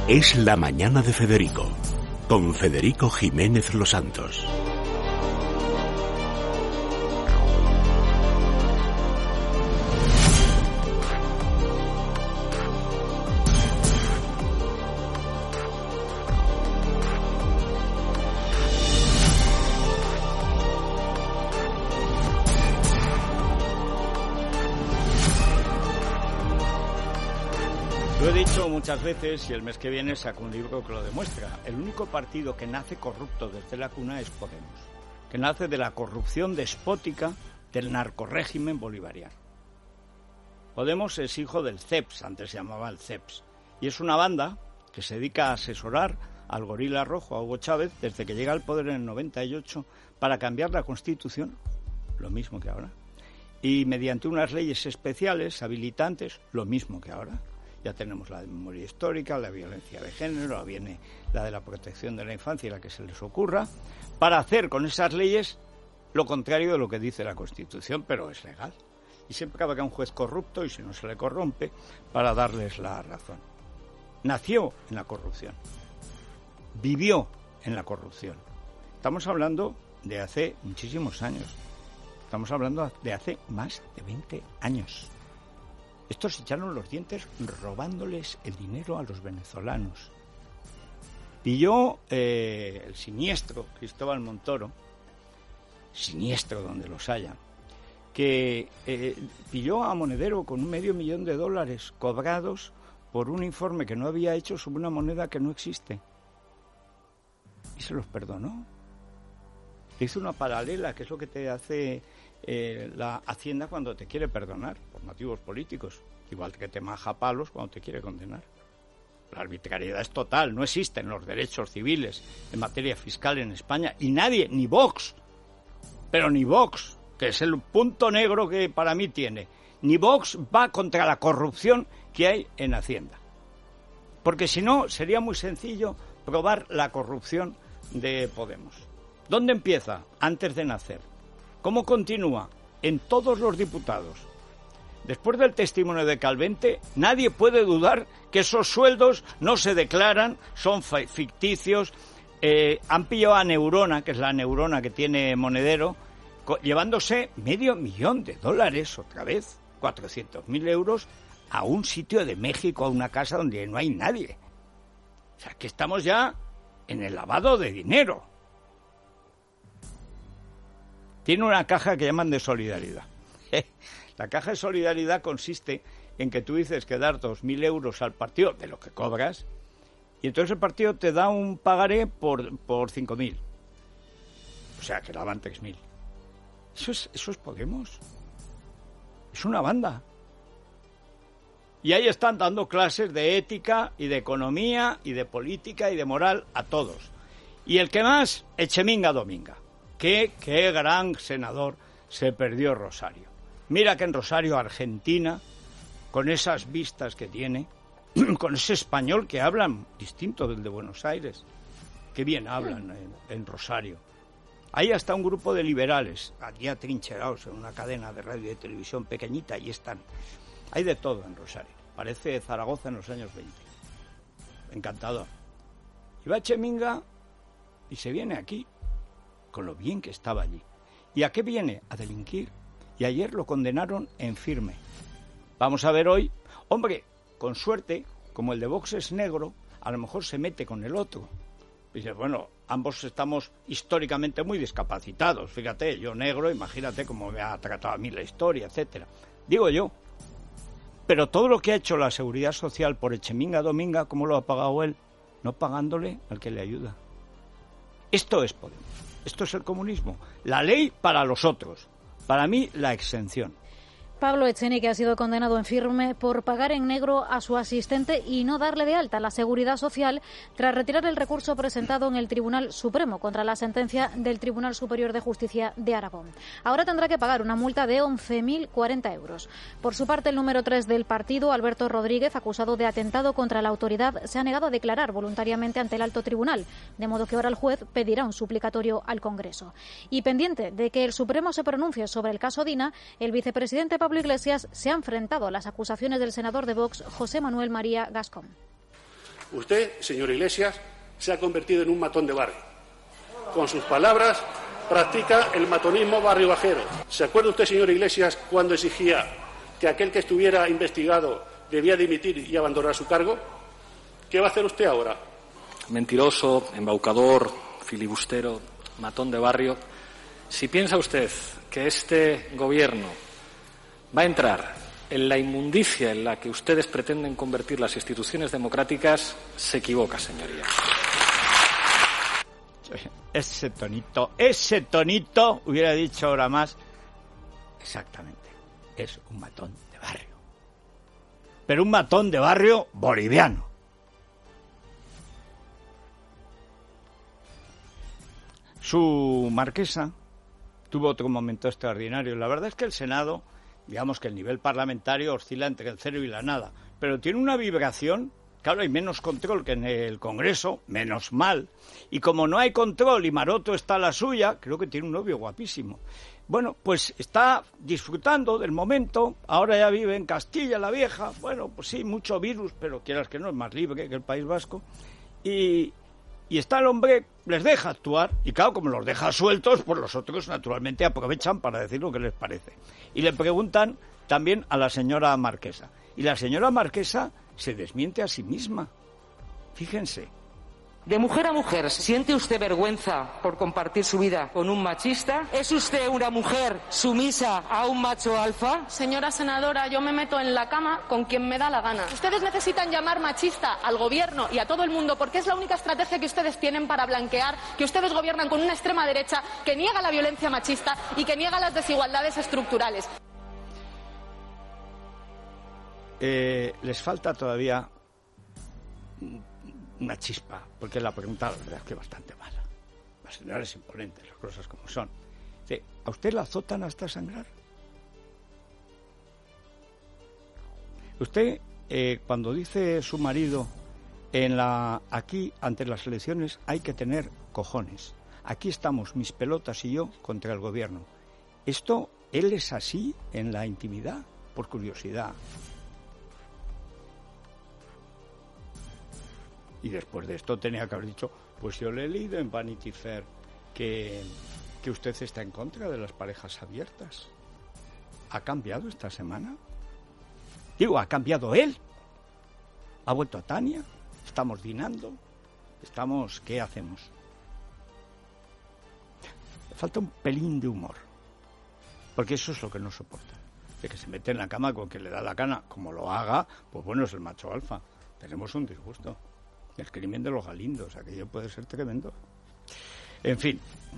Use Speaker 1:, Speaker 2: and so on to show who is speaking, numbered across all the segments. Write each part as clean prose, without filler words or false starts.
Speaker 1: Es la mañana de Federico, con Federico Jiménez Los Santos.
Speaker 2: Lo he dicho muchas veces y el mes que viene saco un libro que lo demuestra. El único partido que nace corrupto desde la cuna es Podemos, que nace de la corrupción despótica del narcorrégimen bolivariano. Podemos es hijo del CEPS, antes se llamaba el CEPS, y es una banda que se dedica a asesorar al gorila rojo, a Hugo Chávez, desde que llega al poder en el 98, para cambiar la Constitución, lo mismo que ahora, y mediante unas leyes especiales, habilitantes, lo mismo que ahora. Ya tenemos la de memoria histórica, la violencia de género, viene la de la protección de la infancia y la que se les ocurra, para hacer con esas leyes lo contrario de lo que dice la Constitución, pero es legal. Y siempre cabe que un juez corrupto, y si no se le corrompe, para darles la razón. Nació en la corrupción, vivió en la corrupción. Estamos hablando de hace muchísimos años, estamos hablando de hace más de 20 años. Estos se echaron los dientes robándoles el dinero a los venezolanos. Pilló el siniestro Cristóbal Montoro, siniestro donde los haya, que pilló a Monedero con $500,000 cobrados por un informe que no había hecho sobre una moneda que no existe. Y se los perdonó. Hizo una paralela, que es lo que te hace la Hacienda cuando te quiere perdonar por motivos políticos, igual que te maja palos cuando te quiere condenar. La arbitrariedad es total, no existen los derechos civiles en materia fiscal en España, y nadie, ni Vox, pero ni Vox, que es el punto negro que para mí tiene, ni Vox va contra la corrupción que hay en Hacienda, porque si no sería muy sencillo probar la corrupción de Podemos. ¿Dónde empieza? Antes de nacer. ¿Cómo continúa? En todos los diputados. Después del testimonio de Calvente, nadie puede dudar que esos sueldos no se declaran, son ficticios. Han pillado a Neurona, que es la neurona que tiene Monedero, llevándose $500,000, otra vez, 400.000 euros, a un sitio de México, a una casa donde no hay nadie. O sea, que estamos ya en el lavado de dinero. Tiene una caja que llaman de solidaridad. La caja de solidaridad consiste en que tú dices que dar 2.000 euros al partido de lo que cobras, y entonces el partido te da un pagaré por 5.000. O sea, que daban 3.000. Eso es Podemos. Es una banda. Y ahí están dando clases de ética y de economía y de política y de moral a todos. Y el que más, Echeminga Dominga. Qué gran senador se perdió Rosario. Mira que en Rosario, Argentina, con esas vistas que tiene, con ese español que hablan distinto del de Buenos Aires, qué bien hablan en Rosario. Ahí está un grupo de liberales, aquí atrincherados en una cadena de radio y de televisión pequeñita, y están. Hay de todo en Rosario. Parece Zaragoza en los años 20. Encantador. Y va Echeminga y se viene aquí, con lo bien que estaba allí. ¿Y a qué viene? A delinquir. Y ayer lo condenaron en firme. Vamos a ver hoy. Hombre, con suerte, como el de Vox es negro, a lo mejor se mete con el otro. Dice, bueno, ambos estamos históricamente muy discapacitados. Fíjate, yo negro, imagínate cómo me ha tratado a mí la historia, etcétera. Digo yo. Pero todo lo que ha hecho la Seguridad Social por Echeminga Dominga, ¿cómo lo ha pagado él? No pagándole al que le ayuda. Esto es Podemos. Esto es el comunismo. La ley para los otros. Para mí, la exención.
Speaker 3: Pablo Echenique ha sido condenado en firme por pagar en negro a su asistente y no darle de alta a la Seguridad Social tras retirar el recurso presentado en el Tribunal Supremo contra la sentencia del Tribunal Superior de Justicia de Aragón. Ahora tendrá que pagar una multa de 11.040 euros. Por su parte, el número 3 del partido, Alberto Rodríguez, acusado de atentado contra la autoridad, se ha negado a declarar voluntariamente ante el alto tribunal, de modo que ahora el juez pedirá un suplicatorio al Congreso. Y pendiente de que el Supremo se pronuncie sobre el caso Dina, el vicepresidente Pablo Iglesias se ha enfrentado a las acusaciones del senador de Vox, José Manuel María Gascón.
Speaker 4: Usted, señor Iglesias, se ha convertido en un matón de barrio. Con sus palabras practica el matonismo barrio bajero. ¿Se acuerda usted, señor Iglesias, cuando exigía que aquel que estuviera investigado debía dimitir y abandonar su cargo? ¿Qué va a hacer usted ahora?
Speaker 5: Mentiroso, embaucador, filibustero, matón de barrio. Si piensa usted que este gobierno va a entrar en la inmundicia en la que ustedes pretenden convertir las instituciones democráticas, se equivoca, señoría.
Speaker 2: Ese tonito hubiera dicho ahora más. Exactamente, es un matón de barrio. Pero un matón de barrio boliviano. Su marquesa tuvo otro momento extraordinario. La verdad es que el Senado, digamos que el nivel parlamentario oscila entre el cero y la nada, pero tiene una vibración. Claro, hay menos control que en el Congreso, menos mal. Y como no hay control y Maroto está a la suya, creo que tiene un novio guapísimo. Bueno, pues está disfrutando del momento. Ahora ya vive en Castilla la Vieja. Bueno, pues sí, mucho virus, pero quieras que no, es más libre que el País Vasco. Y está el hombre, les deja actuar. Y claro, como los deja sueltos, pues los otros naturalmente aprovechan para decir lo que les parece. Y le preguntan también a la señora marquesa. Y la señora marquesa se desmiente a sí misma. Fíjense.
Speaker 6: De mujer a mujer, ¿siente usted vergüenza por compartir su vida con un machista? ¿Es usted una mujer sumisa a un macho alfa?
Speaker 7: Señora senadora, yo me meto en la cama con quien me da la gana. Ustedes necesitan llamar machista al gobierno y a todo el mundo porque es la única estrategia que ustedes tienen para blanquear que ustedes gobiernan con una extrema derecha que niega la violencia machista y que niega las desigualdades estructurales.
Speaker 2: Les falta todavía una chispa, porque la pregunta la verdad es que es bastante mala. La señora es imponente, las cosas como son. ¿A usted la azotan hasta sangrar? Usted, cuando dice su marido, aquí, ante las elecciones, hay que tener cojones. Aquí estamos, mis pelotas y yo, contra el gobierno. ¿Esto, él es así en la intimidad? Por curiosidad. Y después de esto tenía que haber dicho, pues yo le he leído en Vanity Fair que usted está en contra de las parejas abiertas. ¿Ha cambiado esta semana? Digo, ¿ha cambiado él? ¿Ha vuelto a Tania? ¿Estamos dinando? ¿Qué hacemos? Falta un pelín de humor, porque eso es lo que no soporta. De que se mete en la cama con quien le da la gana, como lo haga, pues bueno, es el macho alfa. Tenemos un disgusto. El crimen de los galindos, aquello puede ser tremendo. En fin.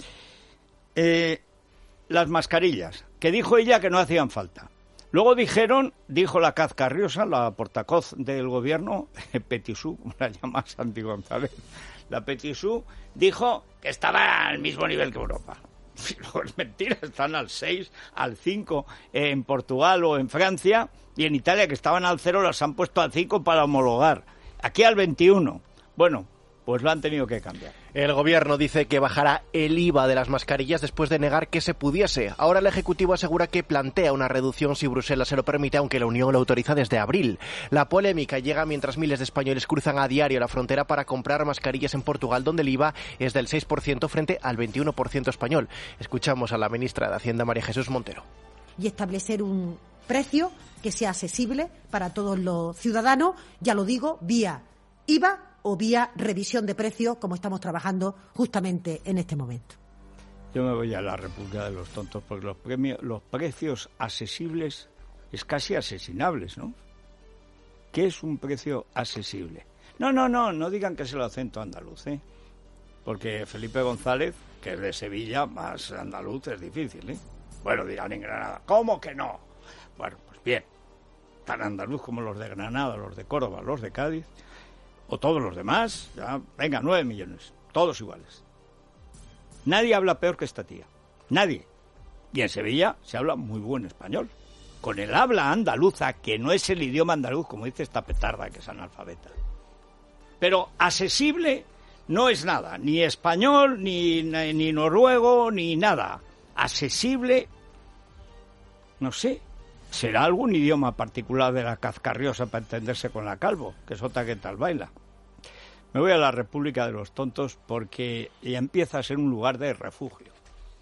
Speaker 2: Las mascarillas, que dijo ella que no hacían falta. Luego dijo la Cazcarriosa, la portavoz del gobierno, Petisú, como la llama Santi González, la Petisú, dijo que estaba al mismo nivel que Europa. Luego es mentira, están al 6, al 5 en Portugal o en Francia, y en Italia, que estaban al 0, las han puesto al 5 para homologar. Aquí al 21. Bueno, pues lo han tenido que cambiar.
Speaker 8: El gobierno dice que bajará el IVA de las mascarillas después de negar que se pudiese. Ahora el Ejecutivo asegura que plantea una reducción si Bruselas se lo permite, aunque la Unión lo autoriza desde abril. La polémica llega mientras miles de españoles cruzan a diario la frontera para comprar mascarillas en Portugal, donde el IVA es del 6% frente al 21% español. Escuchamos a la ministra de Hacienda, María Jesús Montero.
Speaker 9: Y establecer un precio que sea accesible para todos los ciudadanos, ya lo digo, vía IVA o vía revisión de precios, como estamos trabajando justamente en este momento.
Speaker 2: Yo me voy a la República de los Tontos, porque los precios accesibles es casi asesinables, ¿no? ¿Qué es un precio accesible? No digan que es el acento andaluz, ¿eh? Porque Felipe González, que es de Sevilla, más andaluz es difícil, ¿eh? Bueno, dirán en Granada, ¿cómo que no? Bueno, pues bien, tan andaluz como los de Granada, los de Córdoba, los de Cádiz, o todos los demás, ya, venga, 9 millones, todos iguales. Nadie habla peor que esta tía, nadie. Y en Sevilla se habla muy buen español, con el habla andaluza, que no es el idioma andaluz, como dice esta petarda que es analfabeta. Pero accesible no es nada, ni español, ni noruego, ni nada. Accesible, no sé, será algún idioma particular de la Cazcarriosa para entenderse con la Calvo, que es otra que tal baila. Me voy a la República de los Tontos porque ya empieza a ser un lugar de refugio.